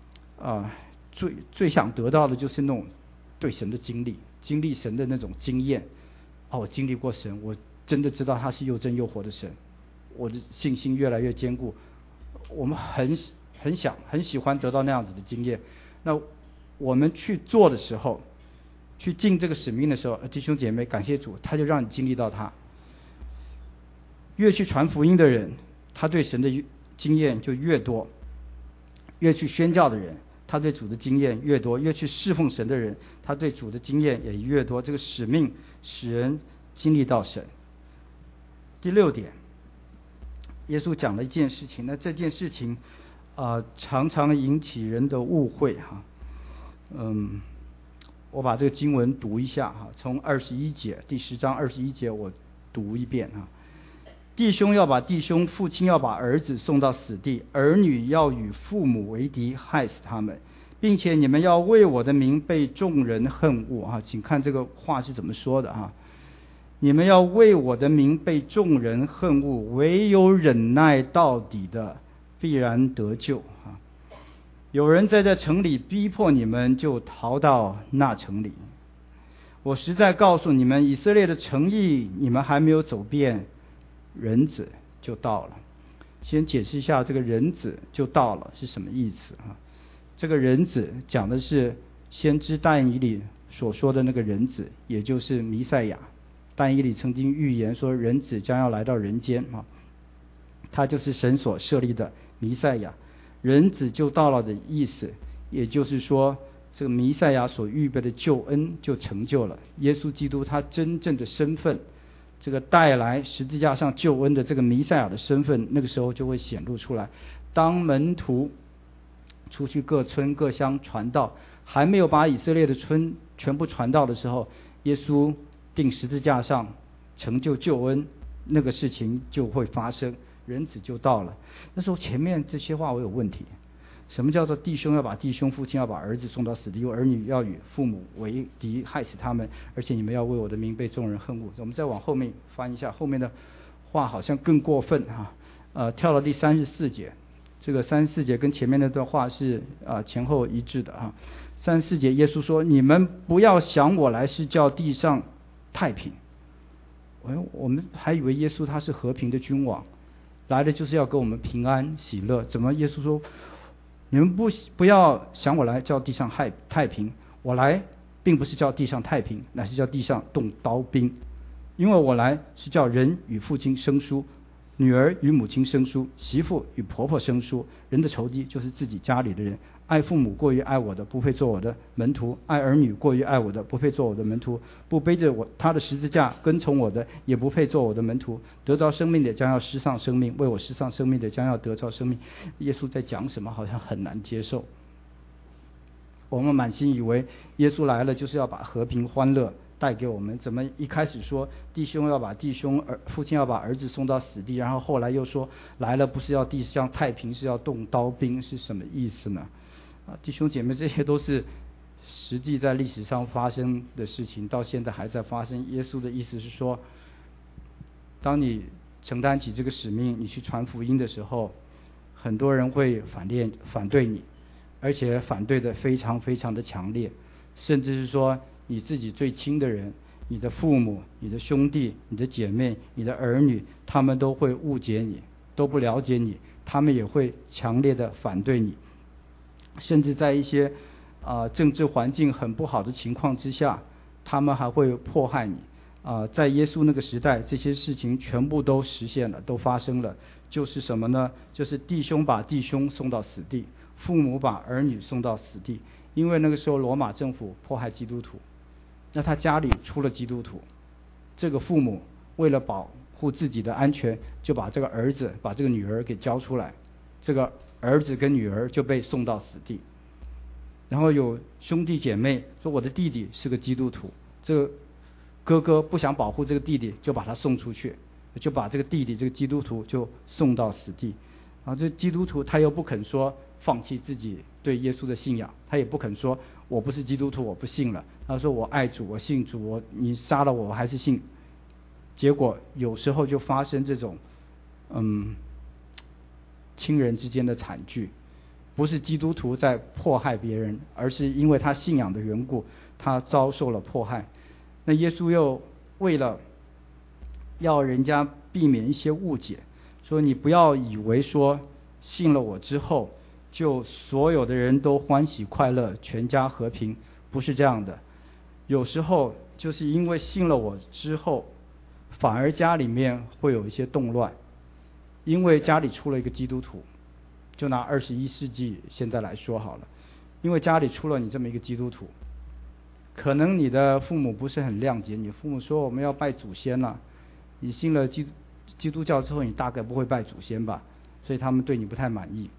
想得到的就是那种对神的经历神的那种经验。我经历过神，我真的知道他是又真又活的神，我的信心越来越坚固。我们很喜欢得到那样子的经验。那我们去做的时候，去尽这个使命的时候，弟兄姐妹，感谢主，他就让你经历到他。越去传福音的人，他对神的经验就越多；越去宣教的人，他对主的经验越多；越去侍奉神的人，他对主的经验也越多。这个使命使人经历到神。第6点，耶稣讲了一件事情，那这件事情常常引起人的误会哈。我把这个经文读一下哈，从21节，第10章21节我读一遍哈。弟兄要把弟兄，父亲要把儿子送到死地，儿女要与父母为敌，害死他们，并且你们要为我的名被众人恨恶啊！请看这个话是怎么说的哈。你们要为我的名被众人恨恶，唯有忍耐到底的，必然得救啊！有人在这城里逼迫你们，就逃到那城里。我实在告诉你们，以色列的城邑你们还没有走遍，人子就到了。先解释一下这个人子就到了是什么意思啊？这个人子讲的是先知但以理所说的那个人子，也就是弥赛亚。但以理曾经预言说人子将要来到人间啊，他就是神所设立的弥赛亚。人子就到了的意思，也就是说这个弥赛亚所预备的救恩就成就了。耶稣基督他真正的身份，这个带来十字架上救恩的这个弥赛亚的身份，那个时候就会显露出来。当门徒出去各村各乡传道，还没有把以色列的村全部传到的时候，耶稣钉十字架上成就救恩，那个事情就会发生，人子就到了。那时候前面这些话我有问题，什么叫做弟兄要把弟兄，父亲要把儿子送到死地，儿女要与父母为敌，害死他们，而且你们要为我的名被众人恨恶。我们再往后面翻一下，后面的话好像更过分跳到第34节，这个34节跟前面那段话是前后一致的34节耶稣说，你们不要想我来是叫地上太平。我们还以为耶稣他是和平的君王， 来的就是要给我们平安喜乐。怎么耶稣说，你们不要想我来叫地上太平，我来并不是叫地上太平，乃是叫地上动刀兵。因为我来是叫人与父亲生疏，女儿与母亲生疏，媳妇与婆婆生疏。人的仇敌就是自己家里的人。爱父母过于爱我的，不配做我的门徒；爱儿女过于爱我的，不配做我的门徒。不背着他的十字架跟从我的，也不配做我的门徒。得着生命的将要失丧生命，为我失丧生命的将要得着生命。耶稣在讲什么？好像很难接受。我们满心以为耶稣来了就是要把和平欢乐带给我们，怎么一开始说弟兄要把弟兄，父亲要把儿子送到死地，然后后来又说来了不是要地上太平，是要动刀兵，是什么意思呢？弟兄姐妹，这些都是实际在历史上发生的事情，到现在还在发生。耶稣的意思是说，当你承担起这个使命，你去传福音的时候，很多人会反对你，而且反对的非常非常的强烈，甚至是说你自己最亲的人，你的父母、你的兄弟、你的姐妹、你的儿女，他们都会误解你，都不了解你，他们也会强烈的反对你。甚至在一些政治环境很不好的情况之下，他们还会迫害你。在耶稣那个时代，这些事情全部都实现了，都发生了。就是什么呢？就是弟兄把弟兄送到死地，父母把儿女送到死地。因为那个时候罗马政府迫害基督徒，那他家里出了基督徒，这个父母为了保护自己的安全，就把这个儿子把这个女儿给交出来，这个儿子跟女儿就被送到死地。然后有兄弟姐妹说我的弟弟是个基督徒，这个哥哥不想保护这个弟弟，就把他送出去，就把这个弟弟这个基督徒就送到死地。然后这基督徒他又不肯说放弃自己对耶稣的信仰，他也不肯说我不是基督徒我不信了，他说我爱主我信主，你杀了我还是信。结果有时候就发生这种亲人之间的惨剧，不是基督徒在迫害别人，而是因为他信仰的缘故，他遭受了迫害。那耶稣又为了要人家避免一些误解，说你不要以为说信了我之后就所有的人都欢喜快乐全家和平，不是这样的。有时候就是因为信了我之后，反而家里面会有一些动乱，因为家里出了一个基督徒。就拿21世纪现在来说好了，因为家里出了你这么一个基督徒，可能你的父母不是很谅解你，父母说我们要拜祖先了，你信了基督教之后你大概不会拜祖先吧，所以他们对你不太满意。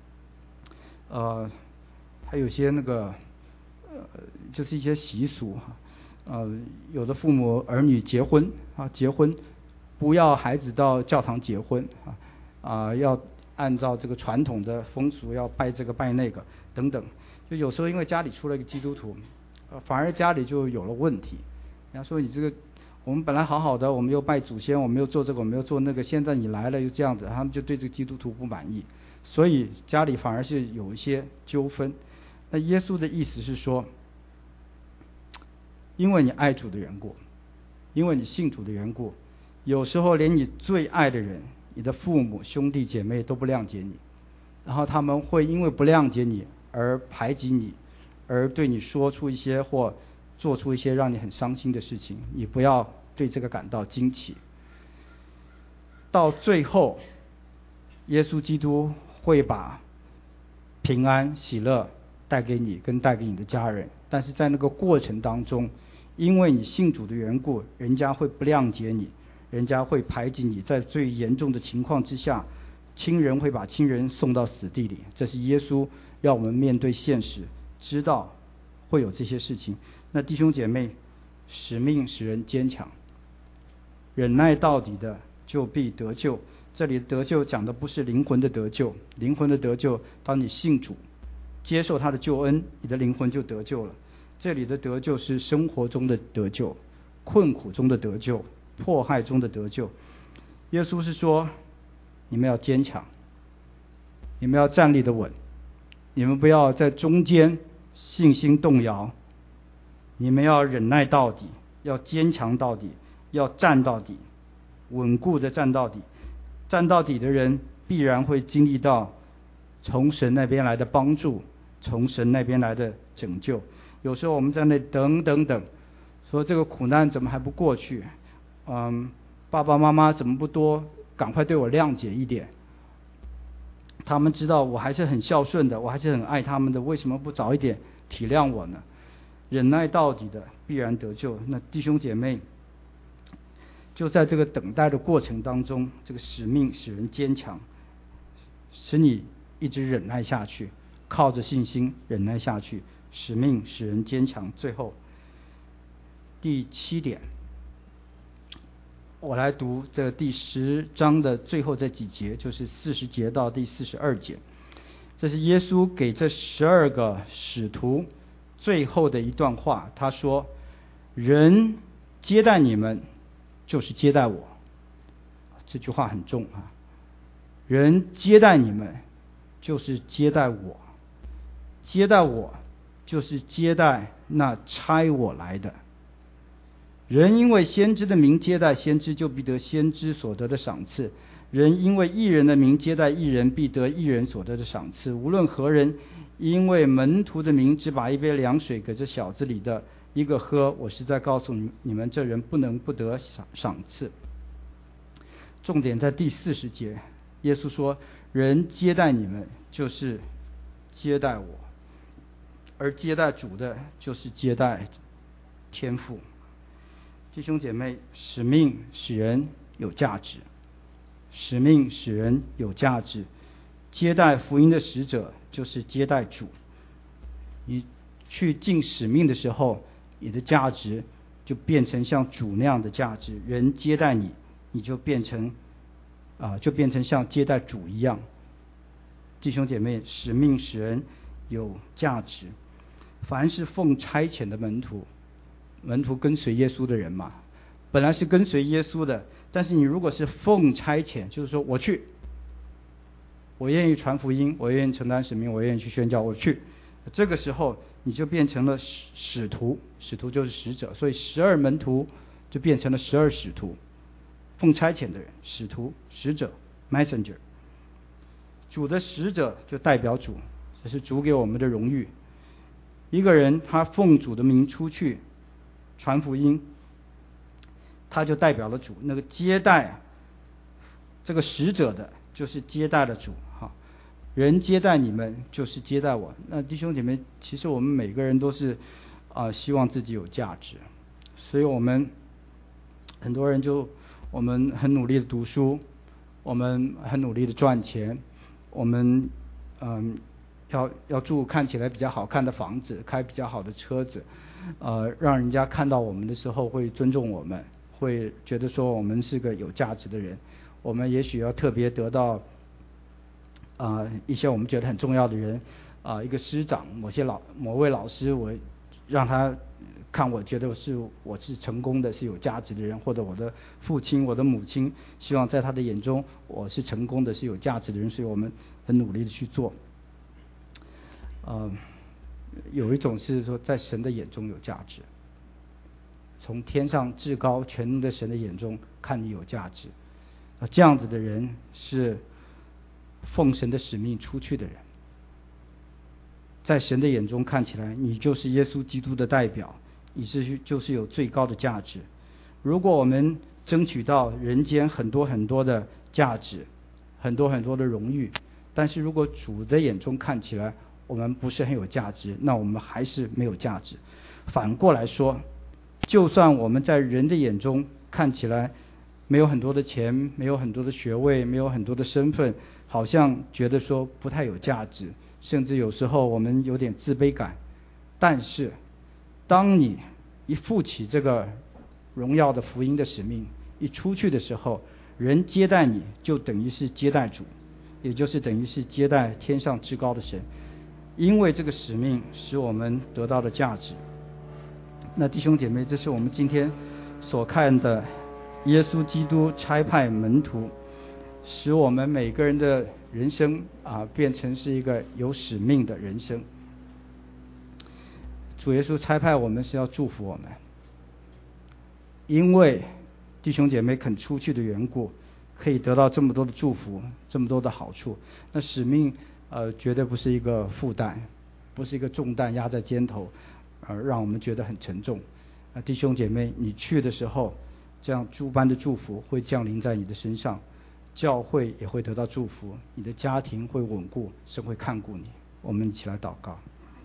还有些那个就是一些习俗有的父母儿女结婚不要孩子到教堂结婚要按照这个传统的风俗，要拜这个拜那个等等。就有时候因为家里出了一个基督徒，反而家里就有了问题。人家说你这个我们本来好好的，我们又拜祖先，我们又做这个，我们又做那个，现在你来了又这样子，他们就对这个基督徒不满意，所以家里反而是有一些纠纷。那耶稣的意思是说，因为你爱主的缘故，因为你信主的缘故，有时候连你最爱的人，你的父母兄弟姐妹都不谅解你，然后他们会因为不谅解你而排挤你，而对你说出一些或做出一些让你很伤心的事情，你不要对这个感到惊奇。到最后耶稣基督会把平安喜乐带给你跟带给你的家人，但是在那个过程当中，因为你信主的缘故，人家会不谅解你，人家会排挤你，在最严重的情况之下，亲人会把亲人送到死地里。这是耶稣要我们面对现实，知道会有这些事情。那弟兄姐妹，使命使人坚强，忍耐到底的就必得救。这里得救讲的不是灵魂的得救，灵魂的得救当你信主接受他的救恩，你的灵魂就得救了。这里的得救是生活中的得救，困苦中的得救，迫害中的得救。耶稣是说你们要坚强，你们要站立得稳，你们不要在中间信心动摇，你们要忍耐到底，要坚强到底，要站到底，稳固的站到底。 站到底的人必然会经历到从神那边来的帮助，从神那边来的拯救。有时候我们在那等，说这个苦难怎么还不过去？爸爸妈妈怎么不多赶快对我谅解一点？他们知道我还是很孝顺的，我还是很爱他们的，为什么不早一点体谅我呢？忍耐到底的必然得救。那弟兄姐妹，就在这个等待的过程当中，这个使命使人坚强，使你一直忍耐下去，靠着信心忍耐下去，使命使人坚强。最后第7点，我来读这第10章的最后这几节，就是40节到第42节。这是耶稣给这12个使徒最后的一段话。他说：人接待你们就是接待我。这句话很重啊，人接待你们就是接待我，接待我就是接待那差我来的。人因为先知的名接待先知，就必得先知所得的赏赐；人因为义人的名接待义人，必得义人所得的赏赐。无论何人因为门徒的名只把一杯凉水给这小子里的一个喝，我是在告诉你们，这人不能不得赏赐。重点在第40节，耶稣说：人接待你们就是接待我，而接待主的就是接待天父。弟兄姐妹，使命使人有价值，使命使人有价值。接待福音的使者就是接待主。你去尽使命的时候，你的价值就变成像主那样的价值。人接待你，你就变成像接待主一样。弟兄姐妹，使命使人有价值。凡是奉差遣的门徒跟随耶稣的人嘛，本来是跟随耶稣的，但是你如果是奉差遣，就是说我去，我愿意传福音，我愿意承担使命，我愿意去宣教，我去，这个时候你就变成了使徒，使徒就是使者，所以12门徒就变成了12使徒，奉差遣的人，使徒、使者 messenger。 主的使者就代表主，这是主给我们的荣誉。一个人他奉主的名出去传福音，他就代表了主。那个接待这个使者的就是接待了主。人接待你们就是接待我。那弟兄姐妹，其实我们每个人都是希望自己有价值，所以我们很多人我们很努力的读书，我们很努力的赚钱，我们要住看起来比较好看的房子，开比较好的车子，让人家看到我们的时候会尊重我们，会觉得说我们是个有价值的人。我们也许要特别得到一些我们觉得很重要的人，一个师长，某位老师，我让他看我觉得我是成功的，是有价值的人，或者我的父亲我的母亲希望在他的眼中我是成功的，是有价值的人，所以我们很努力的去做。有一种是说在神的眼中有价值，从天上至高全能的神的眼中看你有价值，这样子的人是奉神的使命出去的人，在神的眼中看起来你就是耶稣基督的代表，你就是有最高的价值。如果我们争取到人间很多很多的价值，很多很多的荣誉，但是如果主的眼中看起来我们不是很有价值，那我们还是没有价值。反过来说，就算我们在人的眼中看起来没有很多的钱，没有很多的学位，没有很多的身份，好像觉得说不太有价值，甚至有时候我们有点自卑感，但是当你一负起这个荣耀的福音的使命，一出去的时候，人接待你就等于是接待主，也就是等于是接待天上至高的神，因为这个使命使我们得到的价值。那弟兄姐妹，这是我们今天所看的耶稣基督差派门徒，使我们每个人的人生变成是一个有使命的人生。主耶稣差派我们是要祝福我们，因为弟兄姐妹肯出去的缘故， 可以得到这么多的祝福，这么多的好处。那使命绝对不是一个负担，不是一个重担压在肩头，让我们觉得很沉重。弟兄姐妹，你去的时候，这样诸般的祝福会降临在你的身上，教会也会得到祝福，你的家庭会稳固，神会看顾你。我们一起来祷告。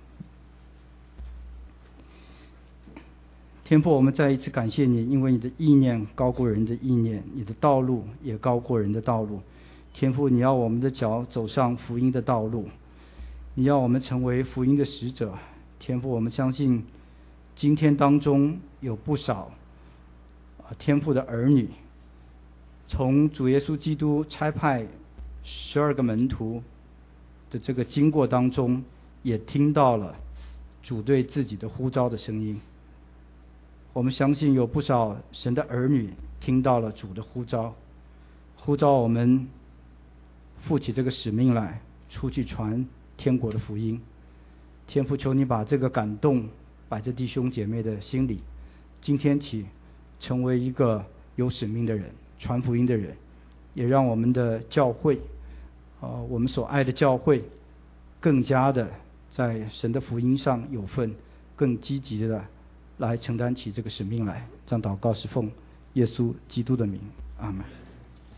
天父，我们再一次感谢你，因为你的意念高过人的意念，你的道路也高过人的道路。天父，你要我们的脚走上福音的道路，你要我们成为福音的使者。天父，我们相信今天当中有不少天父的儿女，从主耶稣基督差派12个门徒的这个经过当中，也听到了主对自己的呼召的声音。我们相信有不少神的儿女听到了主的呼召，呼召我们负起这个使命来，出去传天国的福音。天父，求你把这个感动摆在弟兄姐妹的心里，今天起成为一个有使命的人，传福音的人，也让我们的教会我们所爱的教会更加的在神的福音上有份，更积极的来承担起这个使命来。这样祷告是奉耶稣基督的名，阿们。